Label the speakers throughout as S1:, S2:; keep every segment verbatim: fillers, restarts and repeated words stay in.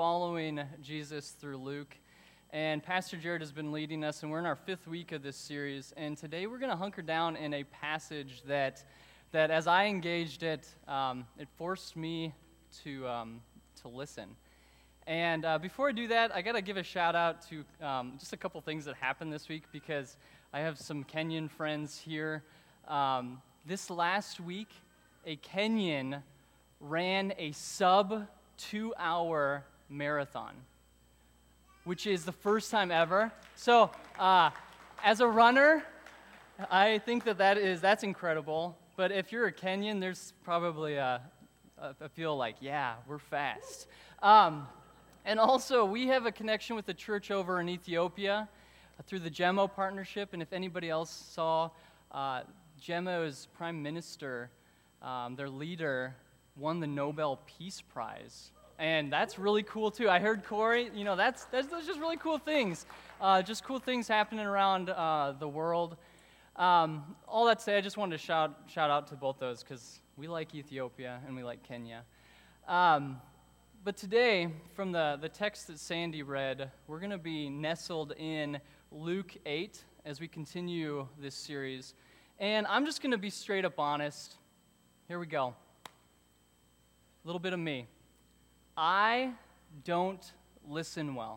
S1: following Jesus through Luke, and Pastor Jared has been leading us, and we're in our fifth week of this series, and today we're going to hunker down in a passage that, that as I engaged it, um, it forced me to, um, to listen. And uh, before I do that, I got to give a shout out to um, just a couple things that happened this week, because I have some Kenyan friends here. Um, this last week, a Kenyan ran a sub two-hour marathon, which is the first time ever. So, uh, as a runner, I think that, that is that's incredible. But if you're a Kenyan, there's probably a, a, a feel like, yeah, we're fast. Um, and also, we have a connection with the church over in Ethiopia uh, through the GEMO partnership. And if anybody else saw, uh, GEMO's prime minister, um, their leader, won the Nobel Peace Prize, and that's really cool too. I heard Corey, you know, that's that's, that's just really cool things, uh, just cool things happening around uh, the world. Um, all that said, I just wanted to shout shout out to both those because we like Ethiopia and we like Kenya. Um, but today, from the the text that Sandy read, we're going to be nestled in Luke eight as we continue this series, and I'm just going to be straight up honest. Here we go. A little bit of me. I don't listen well.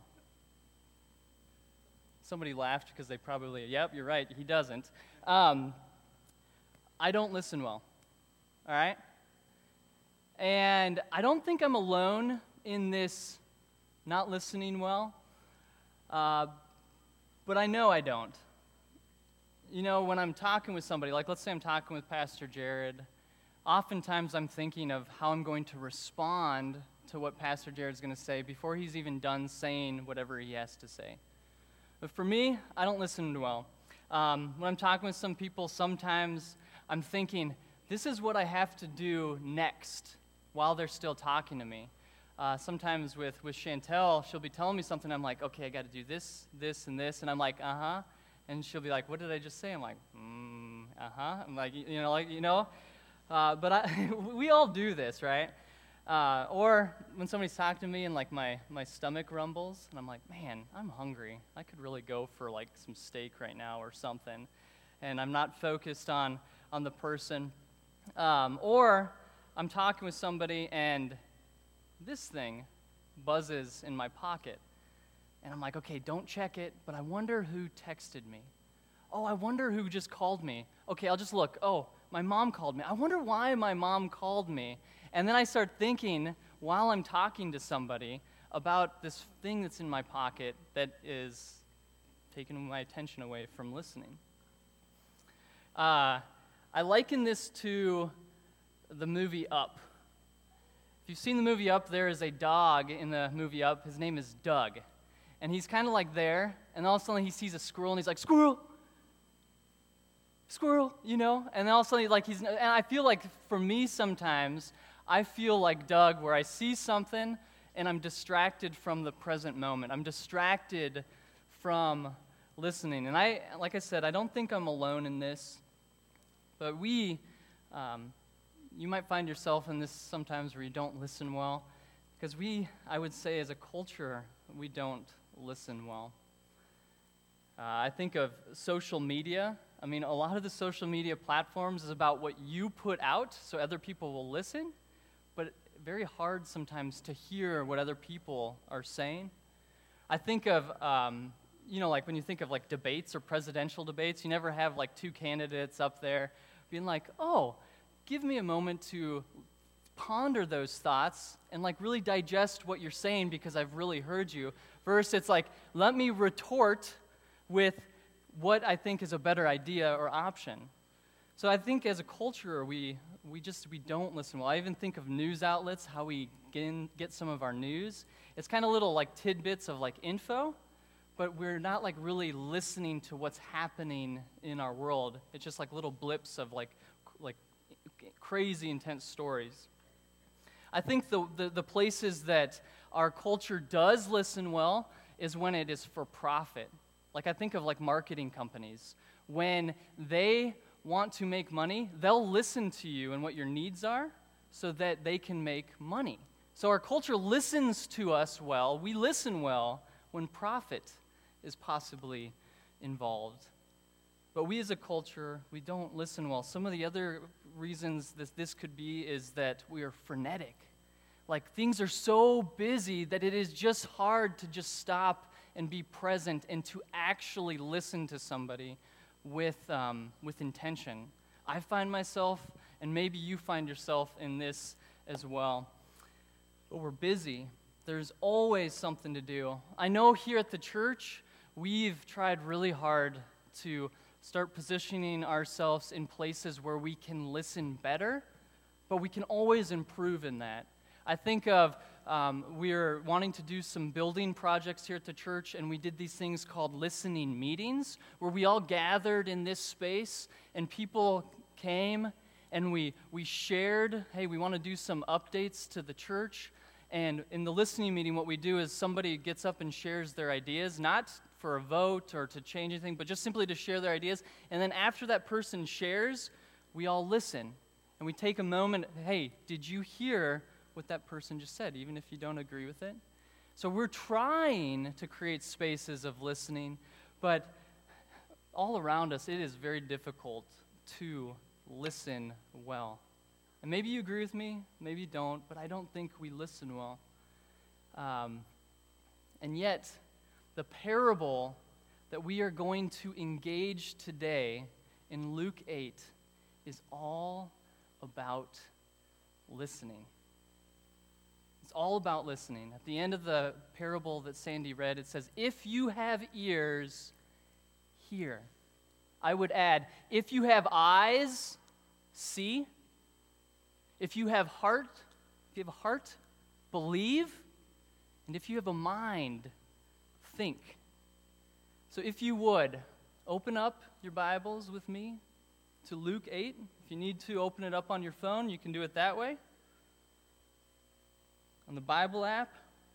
S1: Somebody laughed because they probably, yep, you're right, he doesn't. Um, I don't listen well, all right? And I don't think I'm alone in this not listening well, uh, but I know I don't. You know, when I'm talking with somebody, like let's say I'm talking with Pastor Jared, oftentimes I'm thinking of how I'm going to respond to what Pastor Jared's going to say before he's even done saying whatever he has to say. But for me, I don't listen well. Um, when I'm talking with some people, sometimes I'm thinking, this is what I have to do next while they're still talking to me. Uh, sometimes with, with Chantel, she'll be telling me something, I'm like, okay, I got to do this, this, and this, and I'm like, uh-huh. And she'll be like, what did I just say? I'm like, mm, uh-huh. I'm like, you know, like, you know, Uh, but I, we all do this, right? Uh, or when somebody's talking to me and like my, my stomach rumbles, and I'm like, man, I'm hungry. I could really go for like some steak right now or something. And I'm not focused on, on the person. Um, or I'm talking with somebody and this thing buzzes in my pocket. And I'm like, okay, don't check it, but I wonder who texted me. Oh, I wonder who just called me. Okay, I'll just look. Oh, my mom called me. I wonder why my mom called me. And then I start thinking, while I'm talking to somebody, about this thing that's in my pocket that is taking my attention away from listening. Uh, I liken this to the movie Up. If you've seen the movie Up, there is a dog in the movie Up. His name is Doug. And he's kind of like there, and all of a sudden he sees a squirrel, and he's like, squirrel! Squirrel, you know, and then also like he's, and I feel like for me sometimes, I feel like Doug where I see something and I'm distracted from the present moment. I'm distracted from listening. And I, like I said, I don't think I'm alone in this, but we, um, you might find yourself in this sometimes where you don't listen well, because we, I would say as a culture, we don't listen well. Uh, I think of social media. I mean, a lot of the social media platforms is about what you put out so other people will listen, but very hard sometimes to hear what other people are saying. I think of, um, you know, like when you think of like debates or presidential debates, you never have like two candidates up there being like, oh, give me a moment to ponder those thoughts and like really digest what you're saying because I've really heard you. Versus it's like, let me retort with what I think is a better idea or option. So I think as a culture, we we just, we don't listen well. I even think of news outlets, how we get, in, get some of our news. It's kind of little like tidbits of like info, but we're not like really listening to what's happening in our world. It's just like little blips of like like crazy intense stories. I think the, the, the places that our culture does listen well is when it is for profit. Like I think of like marketing companies. When they want to make money, they'll listen to you and what your needs are so that they can make money. So our culture listens to us well. We listen well when profit is possibly involved. But we as a culture, we don't listen well. Some of the other reasons that this could be is that we are frenetic. Like things are so busy that it is just hard to just stop and be present and to actually listen to somebody with, um, with intention. I find myself, and maybe you find yourself in this as well. But we're busy. There's always something to do. I know here at the church, we've tried really hard to start positioning ourselves in places where we can listen better, but we can always improve in that. I think of, um, we're wanting to do some building projects here at the church, and we did these things called listening meetings, where we all gathered in this space, and people came, and we, we shared, hey, we want to do some updates to the church. And in the listening meeting, what we do is somebody gets up and shares their ideas, not for a vote or to change anything, but just simply to share their ideas. And then after that person shares, we all listen. And we take a moment, hey, did you hear what that person just said, even if you don't agree with it? So we're trying to create spaces of listening, but all around us, it is very difficult to listen well. And maybe you agree with me, maybe you don't, but I don't think we listen well. Um, and yet, the parable that we are going to engage today in Luke eight is all about listening. It's all about listening. At the end of the parable that Sandy read, it says, if you have ears, hear. I would add, if you have eyes, see. If you have heart, if you have a heart, believe. And if you have a mind, think. So if you would, open up your Bibles with me to Luke eight. If you need to open it up on your phone, you can do it that way. On the Bible app,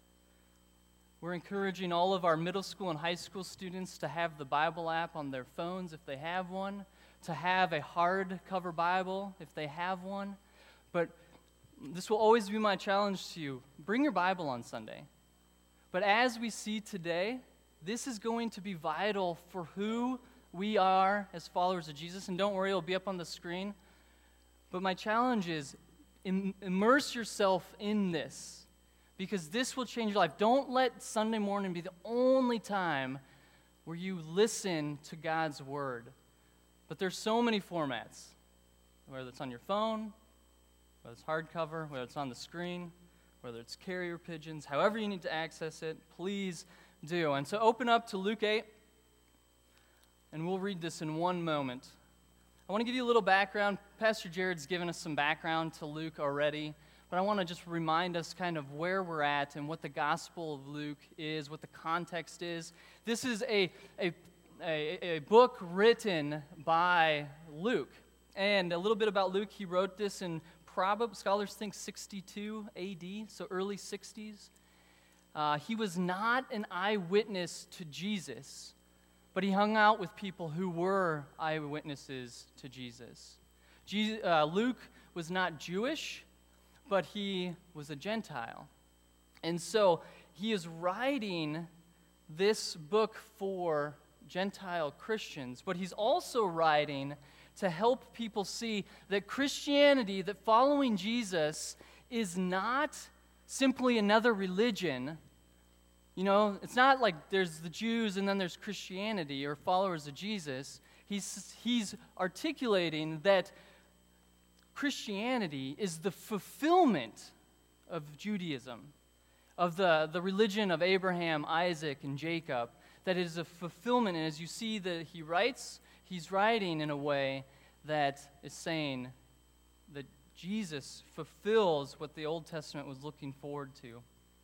S1: we're encouraging all of our middle school and high school students to have the Bible app on their phones if they have one, to have a hardcover Bible if they have one. But this will always be my challenge to you. Bring your Bible on Sunday. But as we see today, this is going to be vital for who we are as followers of Jesus. And don't worry, it'll be up on the screen. But my challenge is im- immerse yourself in this, because this will change your life. Don't let Sunday morning be the only time where you listen to God's Word. But there's so many formats, whether it's on your phone, whether it's hardcover, whether it's on the screen, whether it's carrier pigeons, however you need to access it, please do. And so open up to Luke eight, and we'll read this in one moment. I want to give you a little background. Pastor Jared's given us some background to Luke already, but I want to just remind us kind of where we're at and what the Gospel of Luke is, what the context is. This is a, a, a, a book written by Luke. And a little bit about Luke, he wrote this in probably, scholars think sixty-two A D, so early sixties. Uh, he was not an eyewitness to Jesus, but he hung out with people who were eyewitnesses to Jesus. Jesus uh, Luke was not Jewish, but he was a Gentile. And so he is writing this book for Gentile Christians, but he's also writing to help people see that Christianity, that following Jesus, is not simply another religion. You know, it's not like there's the Jews and then there's Christianity or followers of Jesus. He's, he's articulating that Christianity is the fulfillment of Judaism, of the, the religion of Abraham, Isaac, and Jacob, that it is a fulfillment. And as you see that he writes, he's writing in a way that is saying that Jesus fulfills what the Old Testament was looking forward to.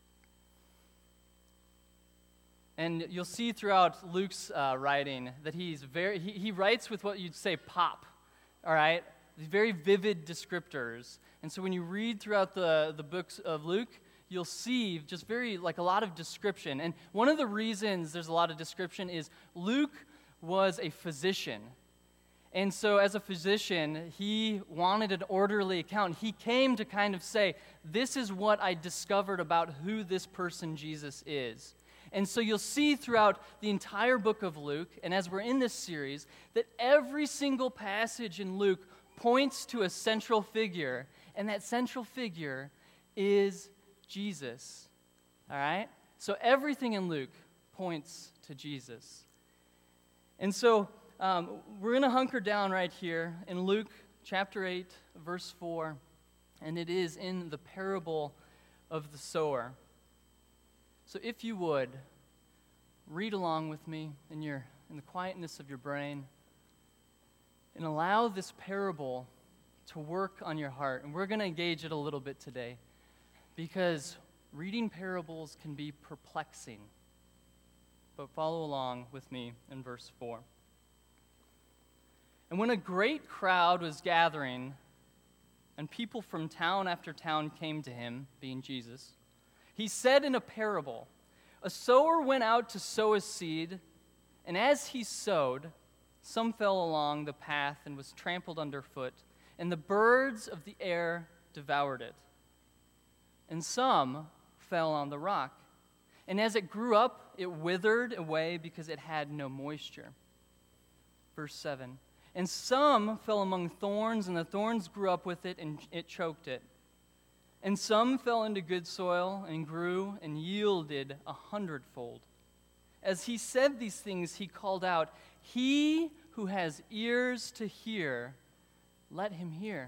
S1: And you'll see throughout Luke's uh, writing that he's very, he, he writes with what you'd say pop, all right? Very vivid descriptors. And so when you read throughout the, the books of Luke, you'll see just very, like a lot of description. And one of the reasons there's a lot of description is Luke was a physician. And so as a physician, he wanted an orderly account. He came to kind of say, this is what I discovered about who this person Jesus is. And so you'll see throughout the entire book of Luke, and as we're in this series, that every single passage in Luke points to a central figure, and that central figure is Jesus. All right? So everything in Luke points to Jesus. And so um, we're going to hunker down right here in Luke chapter eight, verse four, and it is in the parable of the sower. So if you would, read along with me in your in the quietness of your brain and allow this parable to work on your heart. And we're going to engage it a little bit today because reading parables can be perplexing. But follow along with me in verse four. And when a great crowd was gathering, and people from town after town came to him, being Jesus, he said in a parable, a sower went out to sow his seed, and as he sowed, some fell along the path and was trampled underfoot, and the birds of the air devoured it. And some fell on the rock, and as it grew up, it withered away because it had no moisture. Verse seven, and some fell among thorns, and the thorns grew up with it, and it choked it. And some fell into good soil and grew and yielded a hundredfold. As he said these things, he called out, he who has ears to hear, let him hear.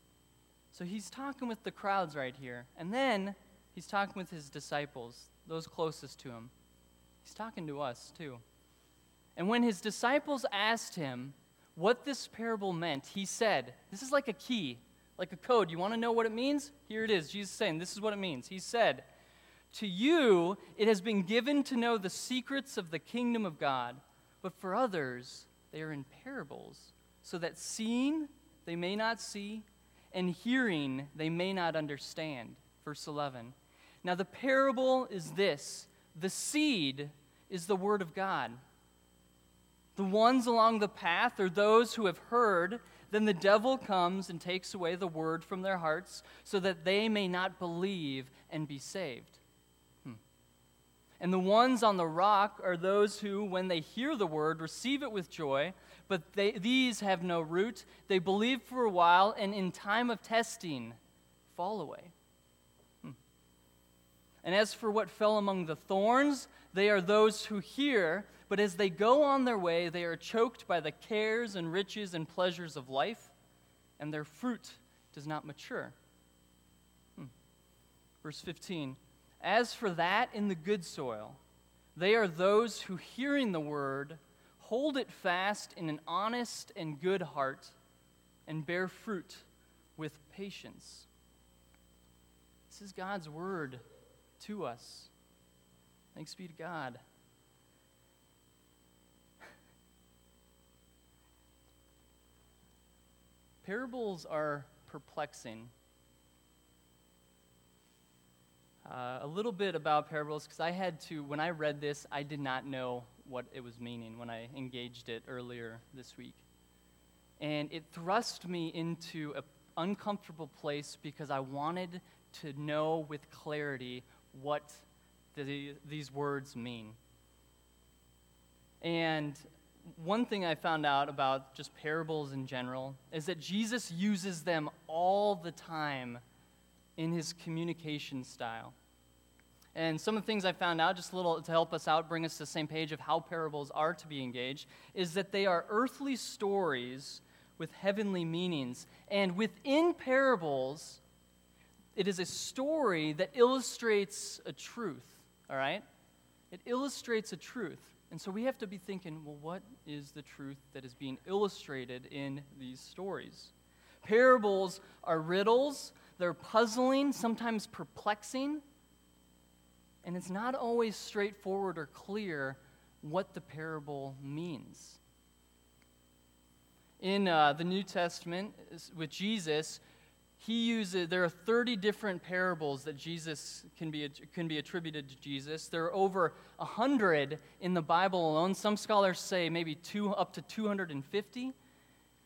S1: So he's talking with the crowds right here. And then he's talking with his disciples, those closest to him. He's talking to us too. And when his disciples asked him what this parable meant, he said, this is like a key, like a code. You want to know what it means? Here it is. Jesus is saying, this is what it means. He said, to you it has been given to know the secrets of the kingdom of God, but for others they are in parables, so that seeing they may not see, and hearing they may not understand. Verse eleven. Now the parable is this: the seed is the word of God. The ones along the path are those who have heard. Then the devil comes and takes away the word from their hearts, so that they may not believe and be saved. Hmm. And the ones on the rock are those who, when they hear the word, receive it with joy, but they, these have no root. They believe for a while, and in time of testing, fall away. Hmm. And as for what fell among the thorns, they are those who hear, but as they go on their way, they are choked by the cares and riches and pleasures of life, and their fruit does not mature. Hmm. Verse fifteen, as for that in the good soil, they are those who, hearing the word, hold it fast in an honest and good heart, and bear fruit with patience. This is God's word to us. Thanks be to God. Parables are perplexing. Uh, a little bit about parables, because I had to, when I read this, I did not know what it was meaning when I engaged it earlier this week. And it thrust me into an uncomfortable place because I wanted to know with clarity what the, these words mean. And one thing I found out about just parables in general is that Jesus uses them all the time in his communication style. And some of the things I found out, just a little to help us out, bring us to the same page of how parables are to be engaged, is that they are earthly stories with heavenly meanings. And within parables, it is a story that illustrates a truth, all right? It illustrates a truth. And so we have to be thinking, well, what is the truth that is being illustrated in these stories? Parables are riddles. They're puzzling, sometimes perplexing. And it's not always straightforward or clear what the parable means. In uh, the New Testament, with Jesus, he uses, there are thirty different parables that Jesus can be can be attributed to Jesus. There are over one hundred in the Bible alone. Some scholars say maybe two up to two hundred fifty.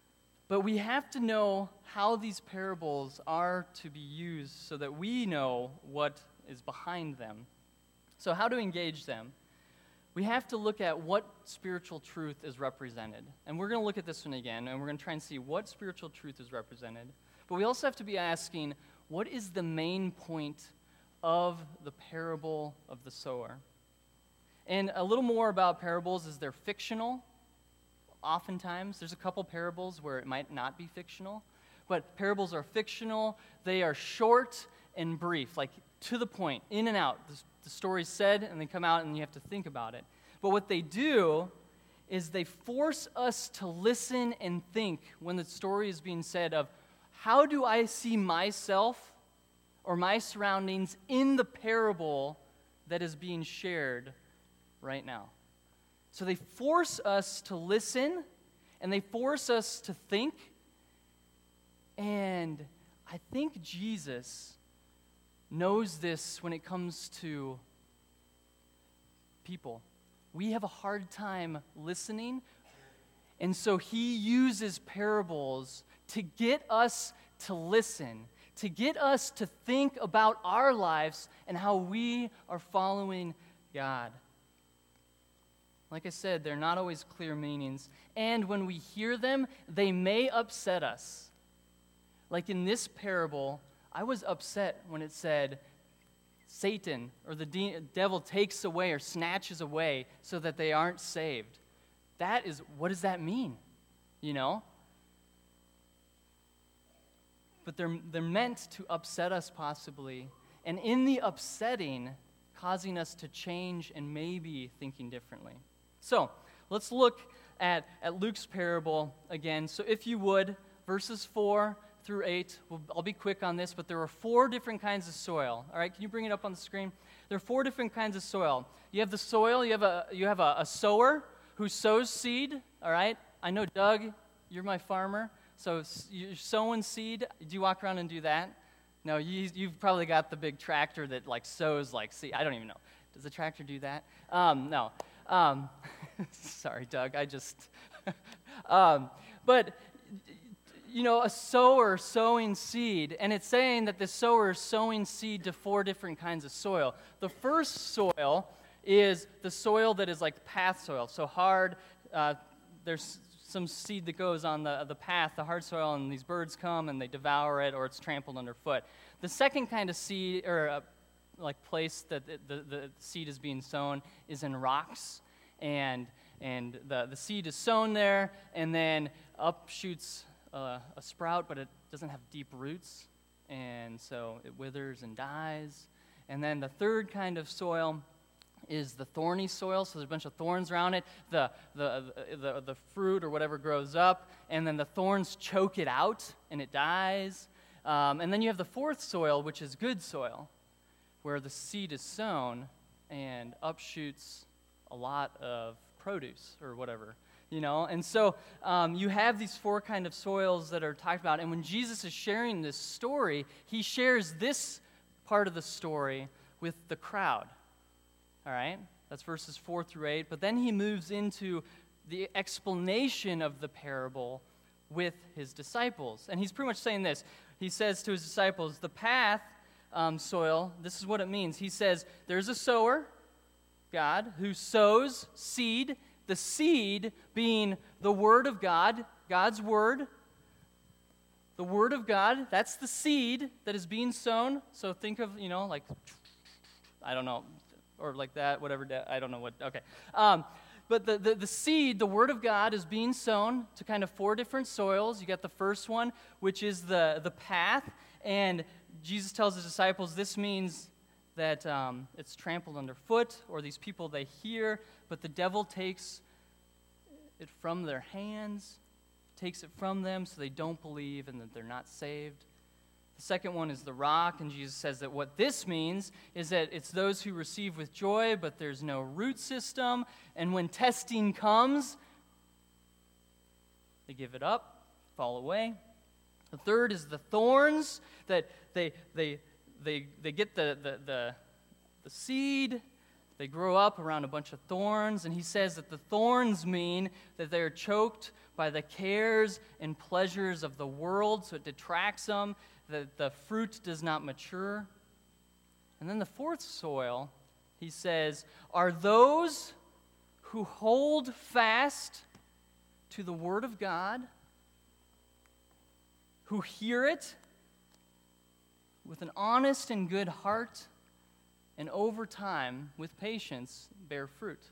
S1: But we have to know how these parables are to be used so that we know what is behind them. So how to engage them? We have to look at what spiritual truth is represented. And we're going to look at this one again, and we're going to try and see what spiritual truth is represented. But we also have to be asking, what is the main point of the parable of the sower? And a little more about parables is they're fictional. Oftentimes, there's a couple parables where it might not be fictional. But parables are fictional. They are short and brief, like to the point, in and out. The, the story's said, and they come out, and you have to think about it. But what they do is they force us to listen and think when the story is being said of, how do I see myself or my surroundings in the parable that is being shared right now? So they force us to listen, and they force us to think. And I think Jesus knows this when it comes to people. We have a hard time listening, and so he uses parables to get us to listen, to get us to think about our lives and how we are following God. Like I said, they're not always clear meanings, and when we hear them, they may upset us. Like in this parable, I was upset when it said, Satan or the de- devil takes away or snatches away so that they aren't saved. That is, what does that mean? You know? But they're, they're meant to upset us possibly, and in the upsetting, causing us to change and maybe thinking differently. So, let's look at, at Luke's parable again. So if you would, verses four through eight, we'll, I'll be quick on this, but there are four different kinds of soil. All right, can you bring it up on the screen? There are four different kinds of soil. You have the soil, you have a you have a, a sower who sows seed, all right? I know, Doug, you're my farmer, so you're sowing seed. Do you walk around and do that? No, you, you've probably got the big tractor that like sows like seed. I don't even know. Does the tractor do that? Um, no. Um, sorry, Doug, I just... um, but... you know, a sower sowing seed, and it's saying that the sower is sowing seed to four different kinds of soil. The first soil is the soil that is like path soil, so hard. Uh, there's some seed that goes on the, the path, the hard soil, and these birds come and they devour it, or it's trampled underfoot. The second kind of seed, or uh, like place that the, the, the seed is being sown, is in rocks, and and the, the seed is sown there, and then up shoots Uh, a sprout, but it doesn't have deep roots, and so it withers and dies. And then the third kind of soil is the thorny soil, so there's a bunch of thorns around it. The, the, the, the fruit or whatever grows up, and then the thorns choke it out, and it dies. Um, and then you have the fourth soil, which is good soil, where the seed is sown and up shoots a lot of produce or whatever. You know, and so um, you have these four kind of soils that are talked about. And when Jesus is sharing this story, he shares this part of the story with the crowd. All right? That's verses four through eight. But then he moves into the explanation of the parable with his disciples. And he's pretty much saying this. He says to his disciples, the path um, soil, this is what it means. He says, there's a sower, God, who sows seed. The seed being the Word of God, God's Word. The Word of God, that's the seed that is being sown. So think of, you know, like, I don't know, or like that, whatever, I don't know what, okay. Um, but the, the, the seed, the Word of God, is being sown to kind of four different soils. You got the first one, which is the, the path. And Jesus tells his disciples this means that um, it's trampled underfoot, or these people, they hear, but the devil takes it from their hands, takes it from them so they don't believe and that they're not saved. The second one is the rock, and Jesus says that what this means is that it's those who receive with joy, but there's no root system, and when testing comes, they give it up, fall away. The third is the thorns, that they they they they get the the the, the seed, They grow up around a bunch of thorns, and he says that the thorns mean that they are choked by the cares and pleasures of the world, so it detracts them, that the fruit does not mature. And then the fourth soil, he says, are those who hold fast to the Word of God, who hear it with an honest and good heart, and over time, with patience, bear fruit.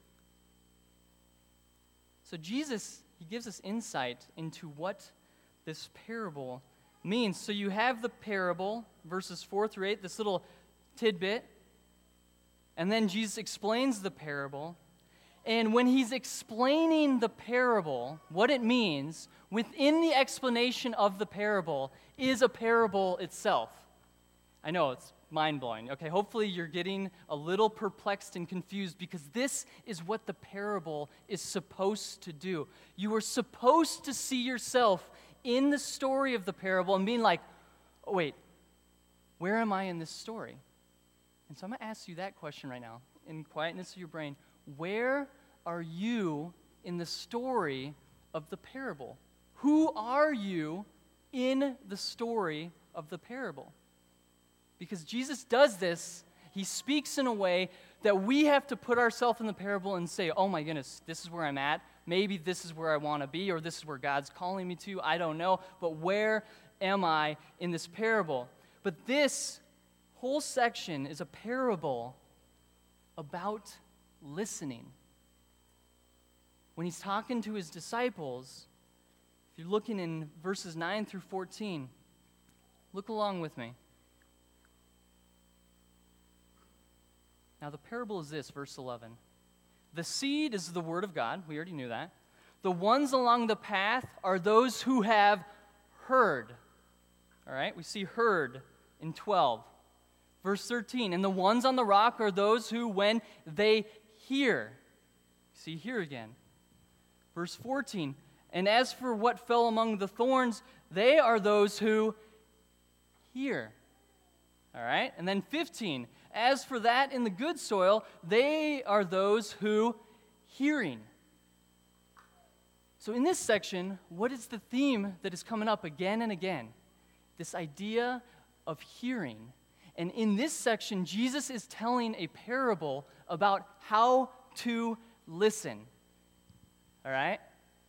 S1: So Jesus, he gives us insight into what this parable means. So you have the parable, verses four through eight, this little tidbit, and then Jesus explains the parable. And when he's explaining the parable, what it means, within the explanation of the parable is a parable itself. I know, it's mind-blowing. Okay, hopefully you're getting a little perplexed and confused because this is what the parable is supposed to do. You are supposed to see yourself in the story of the parable and being like, oh, wait, where am I in this story? And so I'm going to ask you that question right now, in quietness of your brain. Where are you in the story of the parable? Who are you in the story of the parable? Because Jesus does this, he speaks in a way that we have to put ourselves in the parable and say, oh my goodness, this is where I'm at. Maybe this is where I want to be, or this is where God's calling me to. I don't know. But where am I in this parable? But this whole section is a parable about listening. When he's talking to his disciples, if you're looking in verses nine through fourteen, look along with me. Now, the parable is this, verse eleven. The seed is the word of God. We already knew that. The ones along the path are those who have heard. All right, we see heard in twelve. Verse thirteen, and the ones on the rock are those who, when they hear, see here again. Verse fourteen, and as for what fell among the thorns, they are those who hear. All right, and then fifteen, as for that in the good soil, they are those who hearing. So in this section, what is the theme that is coming up again and again? This idea of hearing. And in this section, Jesus is telling a parable about how to listen. All right?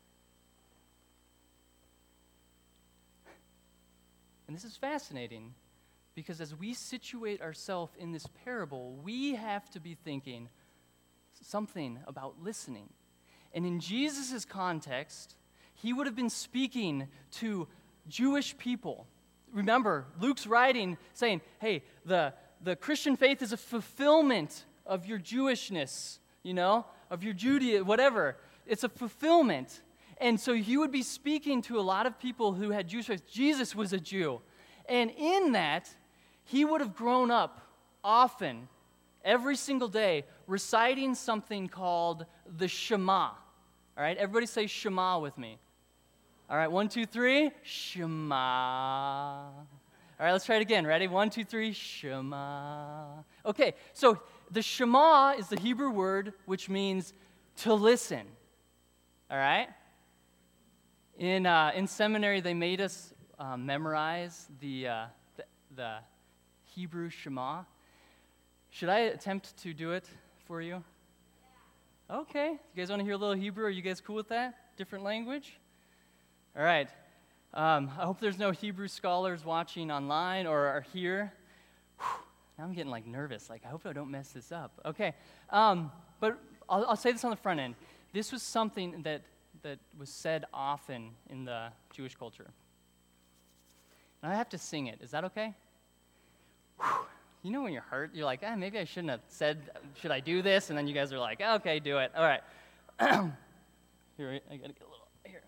S1: And this is fascinating because as we situate ourselves in this parable, we have to be thinking something about listening. And in Jesus' context, he would have been speaking to Jewish people. Remember, Luke's writing saying, hey, the, the Christian faith is a fulfillment of your Jewishness, you know, of your Judaism, whatever. It's a fulfillment. And so he would be speaking to a lot of people who had Jewish faith. Jesus was a Jew. And in that, he would have grown up often, every single day, reciting something called the Shema. All right, everybody say Shema with me. All right, one, two, three, Shema. All right, let's try it again. Ready? One, two, three, Shema. Okay, so the Shema is the Hebrew word which means to listen. All right? In uh, in seminary, they made us uh, memorize the, uh, the the Hebrew Shema. Should I attempt to do it for you? Okay. You guys want to hear a little Hebrew? Are you guys cool with that? Different language? All right. Um, I hope there's no Hebrew scholars watching online or are here. Whew, now I'm getting like nervous. Like, I hope I don't mess this up. Okay. Um, but I'll, I'll say this on the front end. This was something that, that was said often in the Jewish culture. And I have to sing it. Is that okay? Whew. You know when you're hurt, you're like, ah, maybe I shouldn't have said, should I do this? And then you guys are like, okay, do it. All right. Here, I got to get a little, here.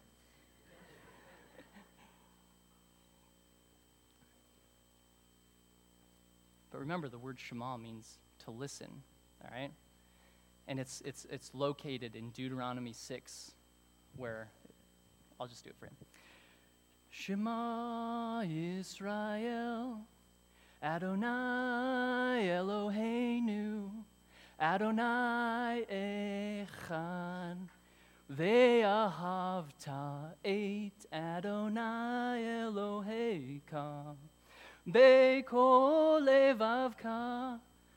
S1: But remember, the word Shema means to listen, all right? And it's it's it's located in Deuteronomy six, where, I'll just do it for him. Shema Yisrael, Adonai Eloheinu, Adonai echad, ve'ahavta et Adonai Elohecha, be'kol levavka.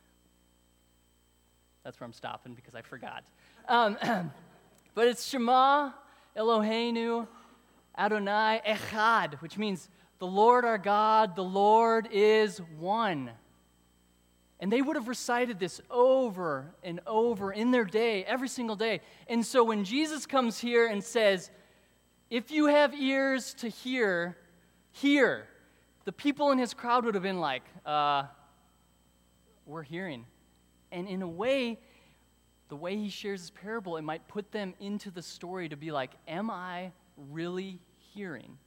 S1: That's where I'm stopping because I forgot. Um, but it's Shema Eloheinu Adonai echad, which means the Lord our God, the Lord is one. And they would have recited this over and over in their day, every single day. And so when Jesus comes here and says, if you have ears to hear, hear, the people in his crowd would have been like, uh, we're hearing. And in a way, the way he shares his parable, it might put them into the story to be like, am I really hearing?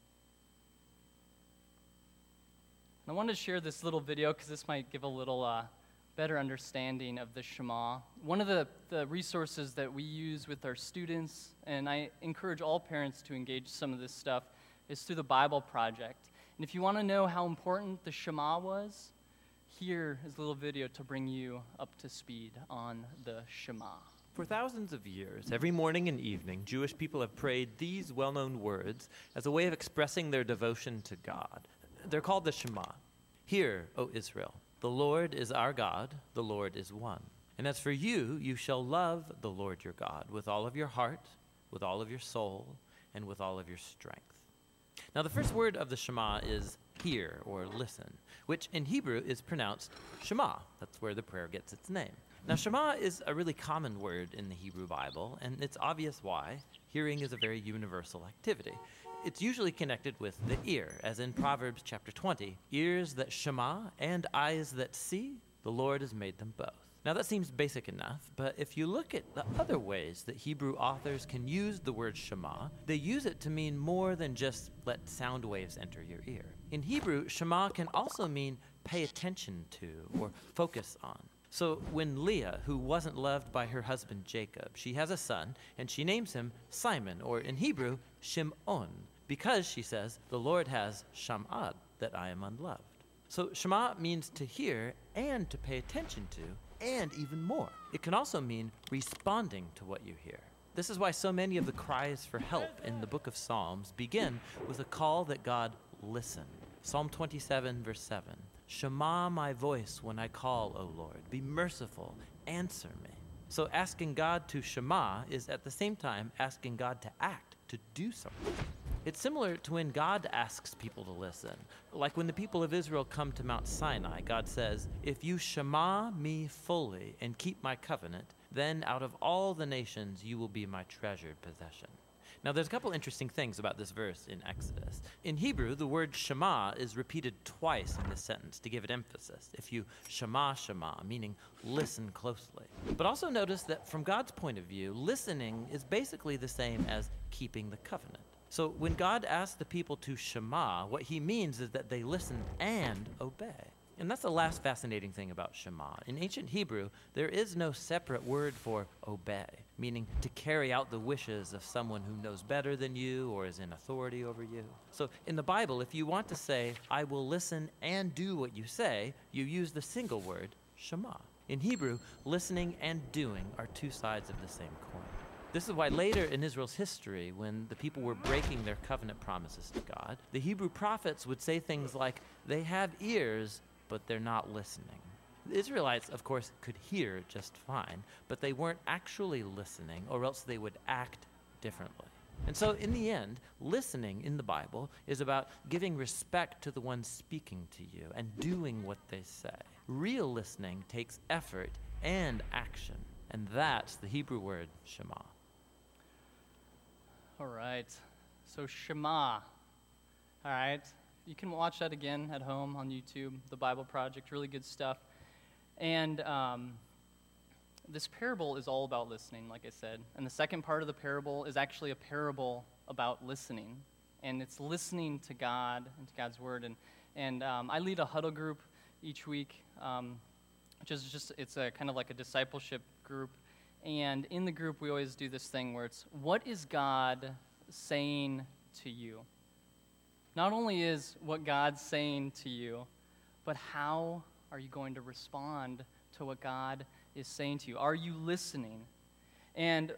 S1: I wanted to share this little video because this might give a little uh, better understanding of the Shema. One of the, the resources that we use with our students, and I encourage all parents to engage some of this stuff, is through the Bible Project. And if you want to know how important the Shema was, here is a little video to bring you up to speed on the Shema.
S2: For thousands of years, every morning and evening, Jewish people have prayed these well-known words as a way of expressing their devotion to God. They're called the Shema. Hear, O Israel, the Lord is our God, the Lord is one. And as for you, you shall love the Lord your God with all of your heart, with all of your soul, and with all of your strength. Now, the first word of the Shema is hear or listen, which in Hebrew is pronounced Shema. That's where the prayer gets its name. Now, Shema is a really common word in the Hebrew Bible, and it's obvious why. Hearing is a very universal activity. It's usually connected with the ear, as in Proverbs chapter twenty, ears that shema and eyes that see, the Lord has made them both. Now that seems basic enough, but if you look at the other ways that Hebrew authors can use the word shema, they use it to mean more than just let sound waves enter your ear. In Hebrew, shema can also mean pay attention to or focus on. So when Leah, who wasn't loved by her husband Jacob, she has a son, and she names him Simon, or in Hebrew, Shim'on, because, she says, the Lord has sham'ad, that I am unloved. So Shema means to hear and to pay attention to, and even more. It can also mean responding to what you hear. This is why so many of the cries for help in the book of Psalms begin with a call that God listen. Psalm twenty-seven, verse seven. Shema my voice when I call, O Lord. Be merciful. Answer me. So asking God to shema is at the same time asking God to act, to do something. It's similar to when God asks people to listen. Like when the people of Israel come to Mount Sinai, God says, if you shema me fully and keep my covenant, then out of all the nations you will be my treasured possession. Now, there's a couple interesting things about this verse in Exodus. In Hebrew, the word shema is repeated twice in this sentence to give it emphasis. If you shema, shema, meaning listen closely. But also notice that from God's point of view, listening is basically the same as keeping the covenant. So when God asks the people to shema, what he means is that they listen and obey. And that's the last fascinating thing about Shema. In ancient Hebrew, there is no separate word for obey, meaning to carry out the wishes of someone who knows better than you or is in authority over you. So in the Bible, if you want to say, I will listen and do what you say, you use the single word, Shema. In Hebrew, listening and doing are two sides of the same coin. This is why later in Israel's history, when the people were breaking their covenant promises to God, the Hebrew prophets would say things like, they have ears, but they're not listening. The Israelites, of course, could hear just fine, but they weren't actually listening, or else they would act differently. And so in the end, listening in the Bible is about giving respect to the one speaking to you and doing what they say. Real listening takes effort and action, and that's the Hebrew word Shema.
S1: All right, so Shema, all right? You can watch that again at home on YouTube, the Bible Project, really good stuff. And um, this parable is all about listening, like I said. And the second part of the parable is actually a parable about listening. And it's listening to God and to God's word. And, and um, I lead a huddle group each week, um, which is just, it's a kind of like a discipleship group. And in the group, we always do this thing where it's, what is God saying to you? Not only is what God's saying to you, but how are you going to respond to what God is saying to you. Are you listening? And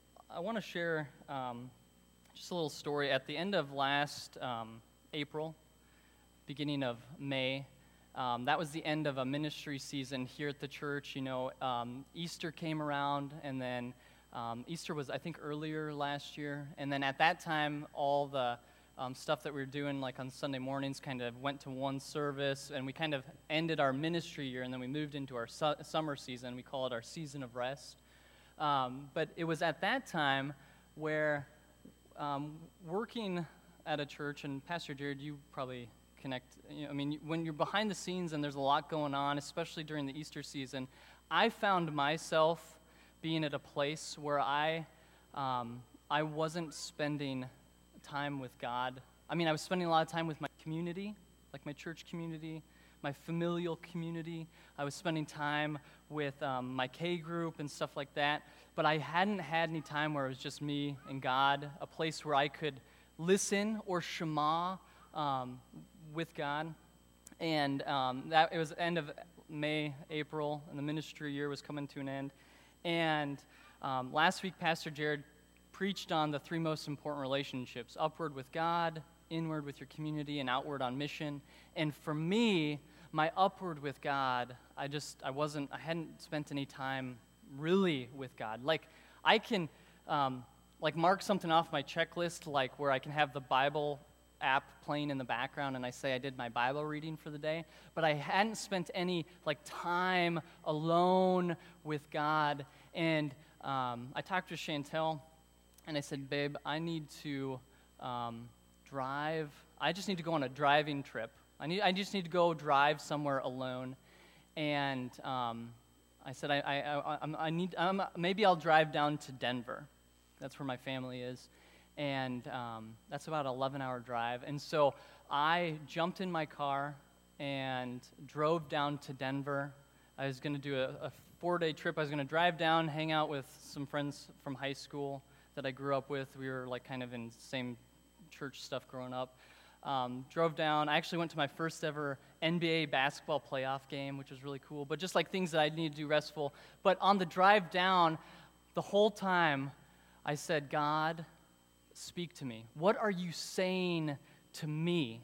S1: I want to share um, just a little story. At the end of last um, April, beginning of May, um, that was the end of a ministry season here at the church. You know, um, Easter came around, and then um, Easter was, I think, earlier last year. And then at that time, all the um, stuff that we were doing, like on Sunday mornings, kind of went to one service, and we kind of ended our ministry year, and then we moved into our su- summer season. We call it our season of rest. Um, but it was at that time where um, working at a church, and Pastor Jared, you probably connect, you know, I mean, when you're behind the scenes and there's a lot going on, especially during the Easter season, I found myself being at a place where I, um, I wasn't spending time with God. I mean, I was spending a lot of time with my community, like my church community, my familial community. I was spending time with um, my K group and stuff like that, but I hadn't had any time where it was just me and God, a place where I could listen or shema um, with God. And um, that it was the end of May, April, and the ministry year was coming to an end. And um, last week, Pastor Jared preached on the three most important relationships: upward with God, inward with your community, and outward on mission. And for me, my upward with God, I just, I wasn't, I hadn't spent any time really with God. Like, I can, um, like, mark something off my checklist, like where I can have the Bible app playing in the background and I say I did my Bible reading for the day, but I hadn't spent any, like, time alone with God. And um, I talked to Chantel, and I said, babe, I need to um, drive, I just need to go on a driving trip. I need. I just need to go drive somewhere alone, and um, I said I. I. I, I need. Um, maybe I'll drive down to Denver. That's where my family is, and um, that's about an eleven-hour drive. And so I jumped in my car and drove down to Denver. I was going to do a, a four-day trip. I was going to drive down, hang out with some friends from high school that I grew up with. We were like kind of in the same church stuff growing up. Um, drove down. I actually went to my first ever N B A basketball playoff game, which was really cool, but just like things that I needed to do restful. But on the drive down, the whole time, I said, God, speak to me. What are you saying to me?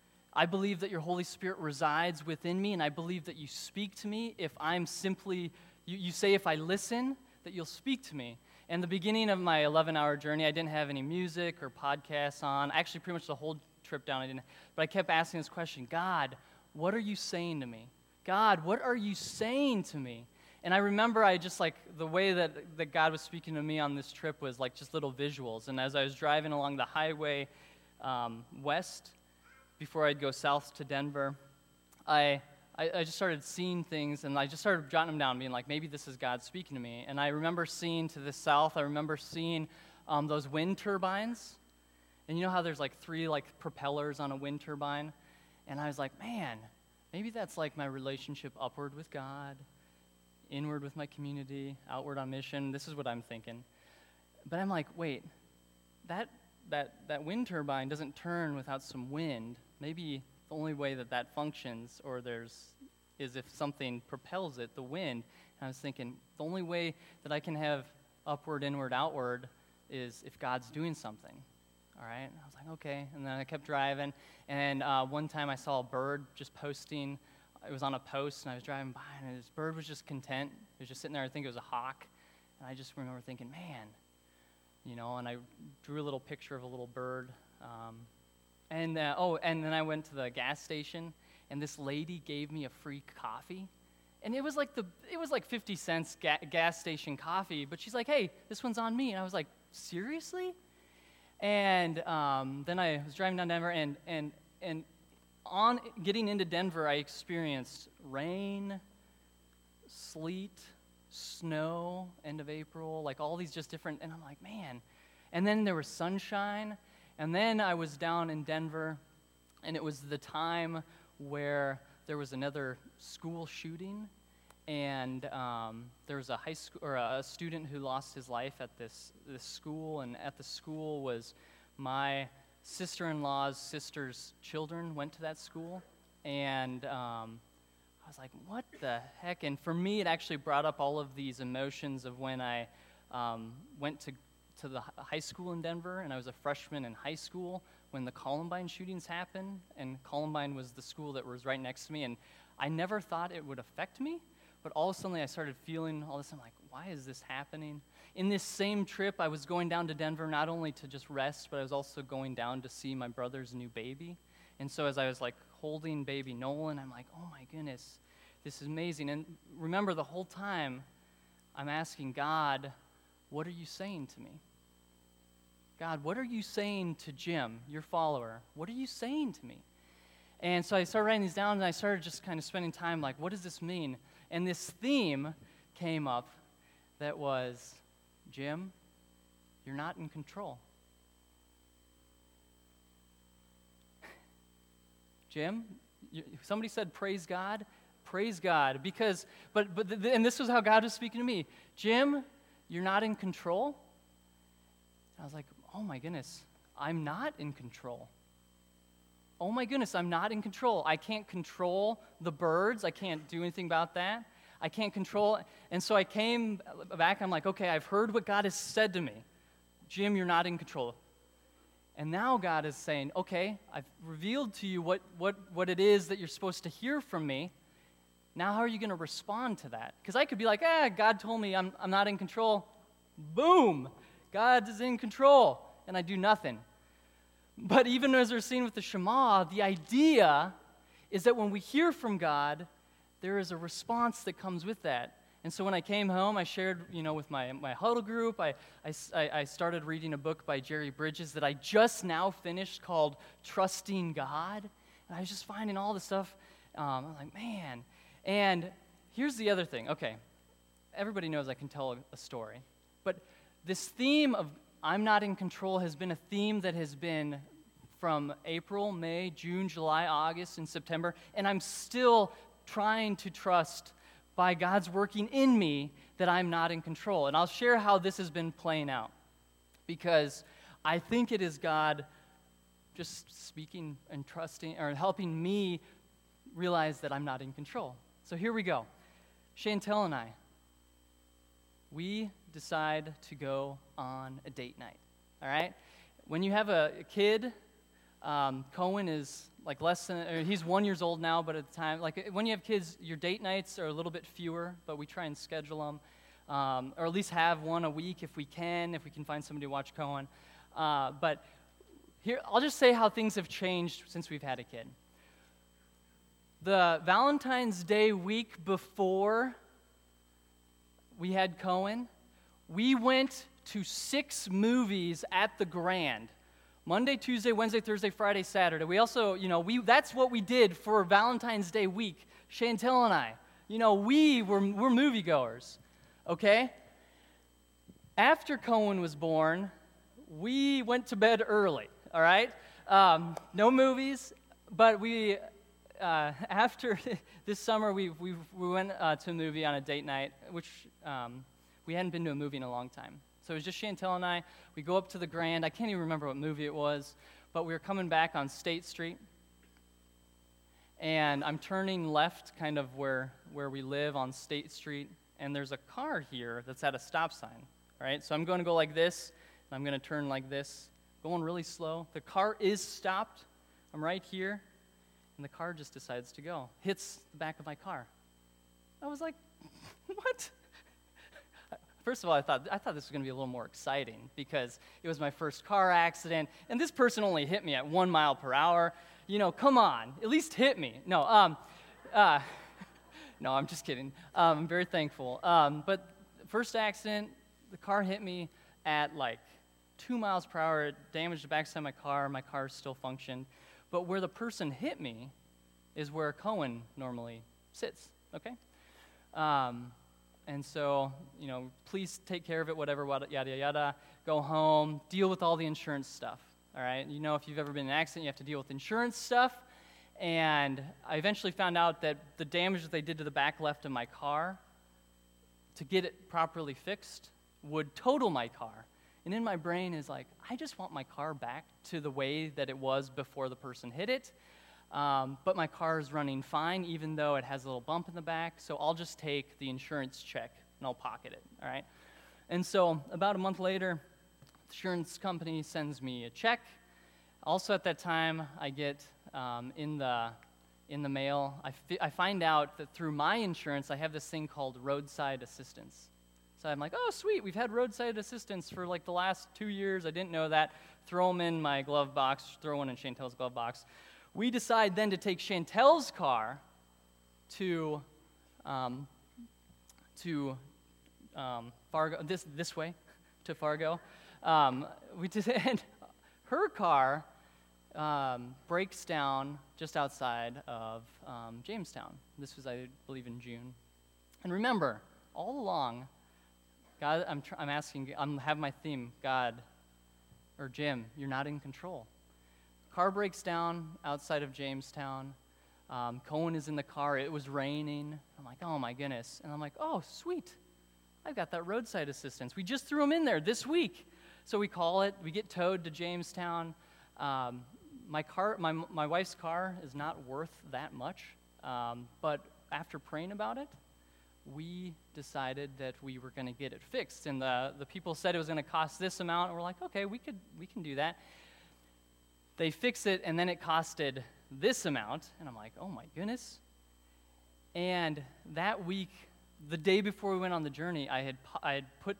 S1: I believe that your Holy Spirit resides within me, and I believe that you speak to me if I'm simply, you, you say if I listen, that you'll speak to me. And the beginning of my eleven-hour journey, I didn't have any music or podcasts on. Actually, pretty much the whole trip down, I didn't. But I kept asking this question, God, what are you saying to me? God, what are you saying to me? And I remember I just like, the way that, that God was speaking to me on this trip was like just little visuals. And as I was driving along the highway um, west, before I'd go south to Denver, I, I I just started seeing things, and I just started jotting them down, being like, maybe this is God speaking to me. And I remember seeing to the south, I remember seeing um, those wind turbines. And you know how there's like three like propellers on a wind turbine? And I was like, man, maybe that's like my relationship upward with God, inward with my community, outward on mission. This is what I'm thinking. But I'm like, wait, that that that wind turbine doesn't turn without some wind. Maybe the only way that that functions, or there's, is if something propels it, the wind. And I was thinking, the only way that I can have upward, inward, outward is if God's doing something. All right, I was like, okay, and then I kept driving, and uh, one time I saw a bird just posting. It was on a post, and I was driving by, and this bird was just content. It was just sitting there. I think it was a hawk, and I just remember thinking, man, you know, and I drew a little picture of a little bird. Um, and, uh, oh, and then I went to the gas station, and this lady gave me a free coffee. And it was like the it was like fifty cents ga- gas station coffee, but she's like, hey, this one's on me. And I was like, seriously? And um, then I was driving down Denver, and and and on getting into Denver, I experienced rain, sleet, snow, end of April, like all these just different, and I'm like, man. And then there was sunshine, and then I was down in Denver, and it was the time where there was another school shooting, and um, there was a high school or a student who lost his life at this this school, and at the school was my sister-in-law's sister's children went to that school, and um, I was like, what the heck? And for me, it actually brought up all of these emotions of when I um, went to, to the h- high school in Denver, and I was a freshman in high school when the Columbine shootings happened, and Columbine was the school that was right next to me, and I never thought it would affect me, but all of a sudden I started feeling all this. I'm like, why is this happening? In this same trip, I was going down to Denver not only to just rest, but I was also going down to see my brother's new baby. And so as I was like holding baby Nolan, I'm like, oh my goodness, this is amazing. And remember, the whole time I'm asking God, what are you saying to me? God, what are you saying to Jim, your follower? What are you saying to me? And so I started writing these down, and I started just kind of spending time like, what does this mean? And this theme came up that was, Jim, you're not in control. Jim, you, somebody said praise God. Praise God, because, but, but, the, and this was how God was speaking to me. Jim, you're not in control? I was like, oh my goodness, I'm not in control. Oh my goodness, I'm not in control. I can't control the birds. I can't do anything about that. I can't control, and so I came back, I'm like, okay, I've heard what God has said to me. Jim, you're not in control. And now God is saying, okay, I've revealed to you what, what, what it is that you're supposed to hear from me. Now how are you going to respond to that? Because I could be like, ah, God told me I'm, I'm not in control. Boom, God is in control, and I do nothing. But even as we're seeing with the Shema, the idea is that when we hear from God, there is a response that comes with that. And so when I came home, I shared, you know, with my, my huddle group, I, I, I started reading a book by Jerry Bridges that I just now finished called Trusting God. And I was just finding all this stuff. Um, I'm like, man. And here's the other thing. Okay, everybody knows I can tell a, a story. But this theme of I'm not in control has been a theme that has been from April, May, June, July, August, and September. And I'm still trying to trust by God's working in me that I'm not in control. And I'll share how this has been playing out, because I think it is God just speaking and trusting or helping me realize that I'm not in control. So here we go. Chantel and I, we decide to go on a date night, all right? When you have a kid, um, Cohen is like less than, or he's one years old now, but at the time, like when you have kids, your date nights are a little bit fewer, but we try and schedule them, um, or at least have one a week if we can, if we can find somebody to watch Cohen. Uh, but here, I'll just say how things have changed since we've had a kid. The Valentine's Day week before we had Cohen, we went to six movies at the Grand. Monday, Tuesday, Wednesday, Thursday, Friday, Saturday. We also, you know, we that's what we did for Valentine's Day week. Chantel and I, you know, we were we're moviegoers, okay? After Cohen was born, we went to bed early, all right? Um, no movies, but we, uh, after this summer, we we we went uh, to a movie on a date night, which um, we hadn't been to a movie in a long time. So it was just Chantel and I. We go up to the Grand. I can't even remember what movie it was, but we were coming back on State Street. And I'm turning left kind of where, where we live on State Street, and there's a car here that's at a stop sign, right? So I'm going to go like this, and I'm going to turn like this, going really slow. The car is stopped. I'm right here, and the car just decides to go. Hits the back of my car. I was like, what? First of all, I thought I thought this was going to be a little more exciting because it was my first car accident, and this person only hit me at one mile per hour. You know, come on, at least hit me. No, um, uh, no, I'm just kidding. Um, I'm very thankful. Um, but first accident, the car hit me at like two miles per hour. It damaged the backside of my car. My car still functioned. But where the person hit me is where Cohen normally sits, okay? Um, and so, you know, please take care of it, whatever, yada, yada, yada. Go home, deal with all the insurance stuff, all right? You know, if you've ever been in an accident, you have to deal with insurance stuff. And I eventually found out that the damage that they did to the back left of my car, to get it properly fixed, would total my car. And in my brain is like, I just want my car back to the way that it was before the person hit it. um, but my car is running fine, even though it has a little bump in the back, so I'll just take the insurance check and I'll pocket it, all right? And so about a month later, the insurance company sends me a check. Also at that time, I get um, in the in the mail, I, fi- I find out that through my insurance, I have this thing called roadside assistance. So I'm like, oh, sweet, we've had roadside assistance for like the last two years. I didn't know that. Throw them in my glove box, throw one in Chantel's glove box. We decide then to take Chantel's car to um, to um, Fargo, this this way, to Fargo. Um, we did, and her car um, breaks down just outside of um, Jamestown. This was, I believe, in June. And remember, all along, God, I'm tr- I'm asking, I'm have my theme, God, or Jim, you're not in control. Car breaks down outside of Jamestown. Um, Cohen is in the car. It was raining. I'm like, oh my goodness. And I'm like, oh, sweet. I've got that roadside assistance. We just threw him in there this week. So we call it. We get towed to Jamestown. Um, my car, my my wife's car is not worth that much. Um, but after praying about it, we decided that we were going to get it fixed. And the, the people said it was going to cost this amount. And we're like, okay, we could we can do that. They fix it, and then it costed this amount. And I'm like, oh my goodness. And that week, the day before we went on the journey, I had I had put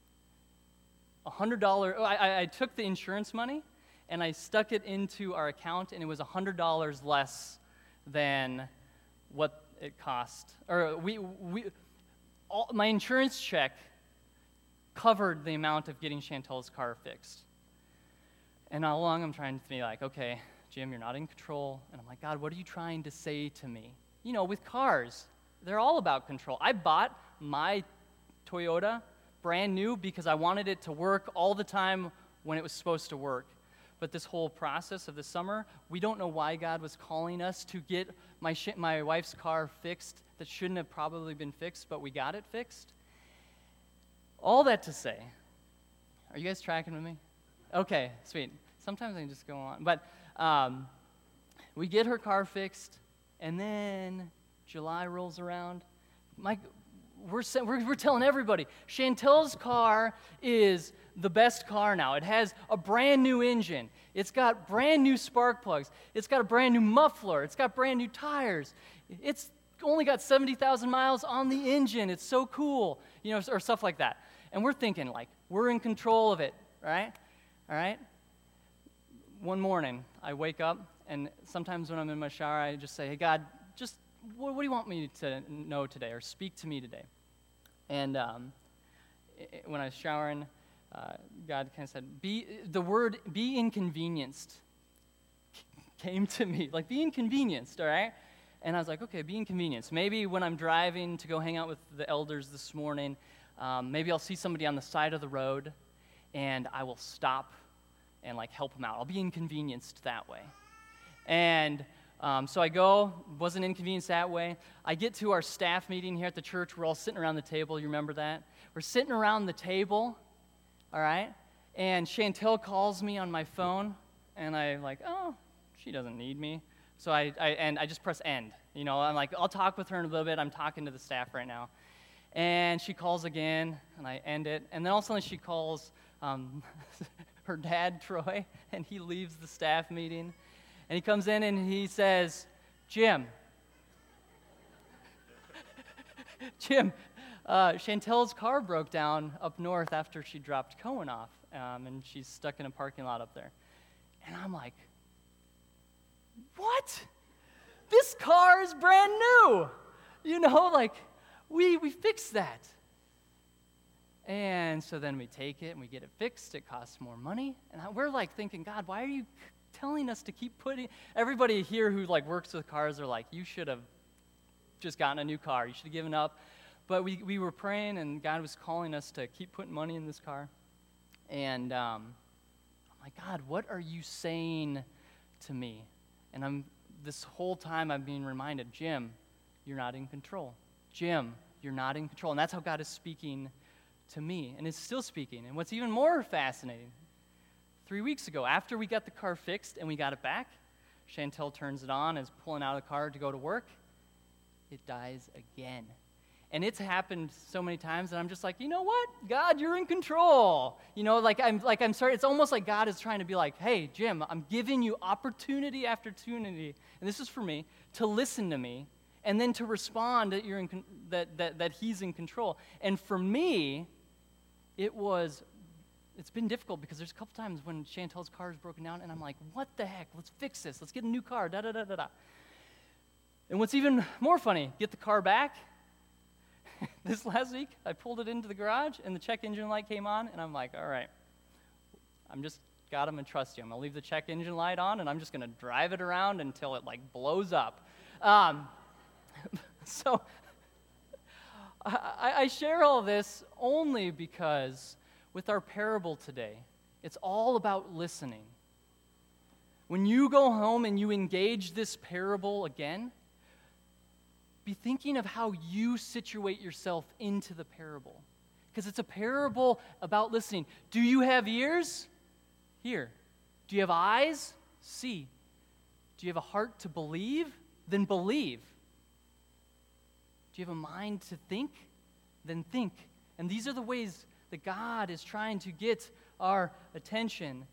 S1: a hundred dollar. I, I I took the insurance money and I stuck it into our account, and it was a hundred dollars less than what it cost. Or we we all, my insurance check covered the amount of getting Chantel's car fixed. And all along I'm trying to be like, okay, Jim, you're not in control. And I'm like, God, what are you trying to say to me? You know, with cars, they're all about control. I bought my Toyota brand new because I wanted it to work all the time when it was supposed to work. But this whole process of the summer, we don't know why God was calling us to get my sh- my wife's car fixed that shouldn't have probably been fixed, but we got it fixed. All that to say, are you guys tracking with me? Okay, sweet. Sometimes I can just go on. But um, we get her car fixed, and then July rolls around. My, we're, we're, we're telling everybody, Chantel's car is the best car now. It has a brand new engine. It's got brand new spark plugs. It's got a brand new muffler. It's got brand new tires. It's only got seventy thousand miles on the engine. It's so cool, you know, or stuff like that. And we're thinking, like, we're in control of it, right? All right? One morning, I wake up, and sometimes when I'm in my shower, I just say, hey, God, just what, what do you want me to know today, or speak to me today? And um, it, when I was showering, uh, God kind of said, "Be the word be inconvenienced came to me, like be inconvenienced, all right?" And I was like, okay, be inconvenienced. Maybe when I'm driving to go hang out with the elders this morning, um, maybe I'll see somebody on the side of the road, and I will stop and like help them out. I'll be inconvenienced that way. And um, so I go, wasn't inconvenienced that way. I get to our staff meeting here at the church. We're all sitting around the table. You remember that? We're sitting around the table, all right? And Chantel calls me on my phone, and I'm like, oh, she doesn't need me. So I, I and I just press end. You know, I'm like, I'll talk with her in a little bit. I'm talking to the staff right now. And she calls again, and I end it. And then all of a sudden she calls um, her dad, Troy, and he leaves the staff meeting. And he comes in and he says, Jim, Jim, uh, Chantel's car broke down up north after she dropped Cohen off, um, and she's stuck in a parking lot up there. And I'm like, what? This car is brand new. You know, like, we we fixed that. And so then we take it and we get it fixed. It costs more money. And we're like thinking, God, why are you telling us to keep putting... Everybody here who like works with cars are like, you should have just gotten a new car. You should have given up. But we, we were praying, and God was calling us to keep putting money in this car. And um, I'm like, God, what are you saying to me? And I'm this whole time I'm being reminded, Jim, you're not in control. Jim, you're not in control. And that's how God is speaking to me, and it's still speaking. And what's even more fascinating, three weeks ago, after we got the car fixed and we got it back, Chantel turns it on, is pulling out of the car to go to work. It dies again. And it's happened so many times that I'm just like, you know what? God, you're in control. You know, like I'm like I'm sorry. It's almost like God is trying to be like, hey, Jim, I'm giving you opportunity after opportunity, and this is for me, to listen to me, and then to respond that you're in con- that, that that He's in control. And for me, it was it's been difficult because there's a couple times when Chantel's car is broken down, and I'm like, what the heck? Let's fix this. Let's get a new car. Da da da da da. And what's even more funny, get the car back. This last week, I pulled it into the garage, and the check engine light came on, and I'm like, all right, I'm just got him and trust you. I'm going to leave the check engine light on, and I'm just going to drive it around until it, like, blows up. Um, so I, I share all this only because with our parable today, it's all about listening. When you go home and you engage this parable again, be thinking of how you situate yourself into the parable. Because it's a parable about listening. Do you have ears? Hear. Do you have eyes? See. Do you have a heart to believe? Then believe. Do you have a mind to think? Then think. And these are the ways that God is trying to get our attention.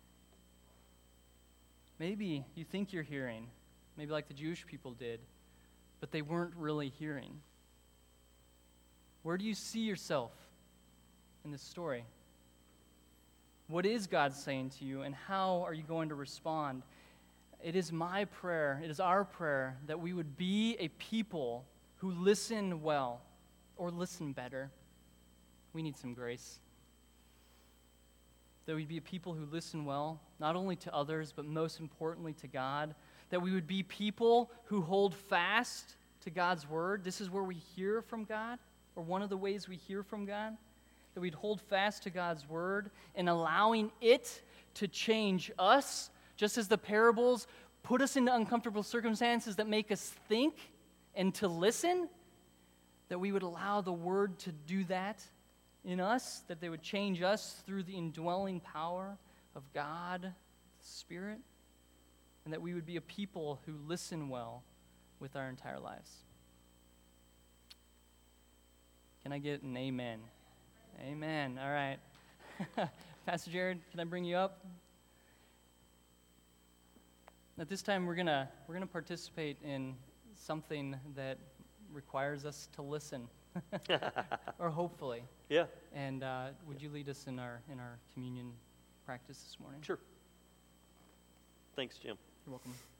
S1: Maybe you think you're hearing, maybe like the Jewish people did, but they weren't really hearing. Where do you see yourself in this story? What is God saying to you, and how are you going to respond? It is my prayer, it is our prayer, that we would be a people who listen well, or listen better. We need some grace. That we'd be a people who listen well, not only to others, but most importantly to God. That we would be people who hold fast to God's word. This is where we hear from God, or one of the ways we hear from God. That we'd hold fast to God's word and allowing it to change us, just as the parables put us into uncomfortable circumstances that make us think and to listen. That we would allow the word to do that in us, that they would change us through the indwelling power of God, the Spirit, and that we would be a people who listen well with our entire lives. Can I get an amen? Amen. All right. Pastor Jared, can I bring you up? At this time, we're gonna we're gonna participate in something that requires us to listen, or hopefully.
S3: Yeah.
S1: And uh, would you lead us in our in our communion practice this morning?
S3: Sure. Thanks, Jim.
S1: You're welcome.